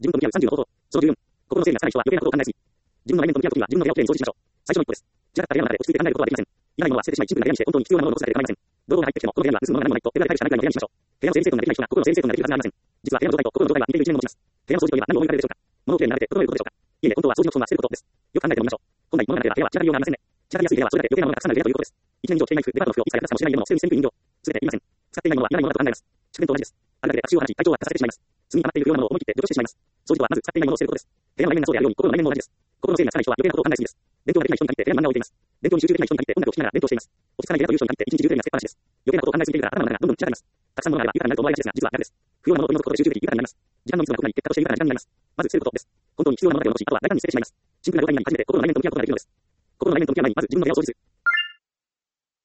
自分と向き合う30の方法。その14、心の整理がつかない人は余計なことを考えすぎ。自分の内面と向き合うときは自分の部屋をきれいに掃除しましょう。最初の一歩です。散らかった部屋の中で落ち着いて考えることはできません。いらないものは捨ててしまい、シンプルな部屋にして本当に必要なものを残されて構いません。道具が入ってきても、この部屋には盗むものが何もないと手ぶらで帰るしかないぐらいの部屋にしましょう。部屋の整理整頓ができない人が心の整理整頓ができるはずがありません。実は部屋の状態と心の状態は似ている一面も持ちます。部屋の掃除といえば何を思い浮かべるでしょうか。物をきれいに並べて整えることでしょうか。いえいえ、本当は掃除の基本は捨てることです。よく考えてみましょう。本来物がなければ部屋は散らかりようがありませんね。散らかりやすい部屋はそれだけ余計なものがたくさんある部屋ということです。1年以上着ていない服、デパートの服をいつか安さもしない家の整理洗濯飲料、すべていりません。使っていないものはいらないものだと考えます。蓄電と同じです。あるだけで悪臭を放ち、体調を悪化させてしまいます。積み溜まっている不要なものを思い切って除去してしまいます。掃除とはまず使っていないものを捨てることです。部屋の内面がそうであるように心の内面も同じです。心の整理がつかない人は余計なことを考えすぎです。勉強ができない人に限って部屋に漫画を置いています。勉強に集中できない人に限って音楽を聴きながら勉強しています。落ち着かない部屋という人に限って一日中テレビがつけっぱなしです。余計なことを考えすぎているから頭の中がどんどん散らかります。たくさん物があれば豊かになると思われがちですが、実は逆です。不要なものを取り除くことで集中でき豊かになります。時間の密度が濃くなり結果として豊かな時間になります。まず捨てることです。本当に必要なものだけを残し、あとは大胆に捨ててしまいます。シンプルな状態になり初めて心の内面と向き合うことができるのです。心の内面と向き合う前にまず自分の部屋を掃除する。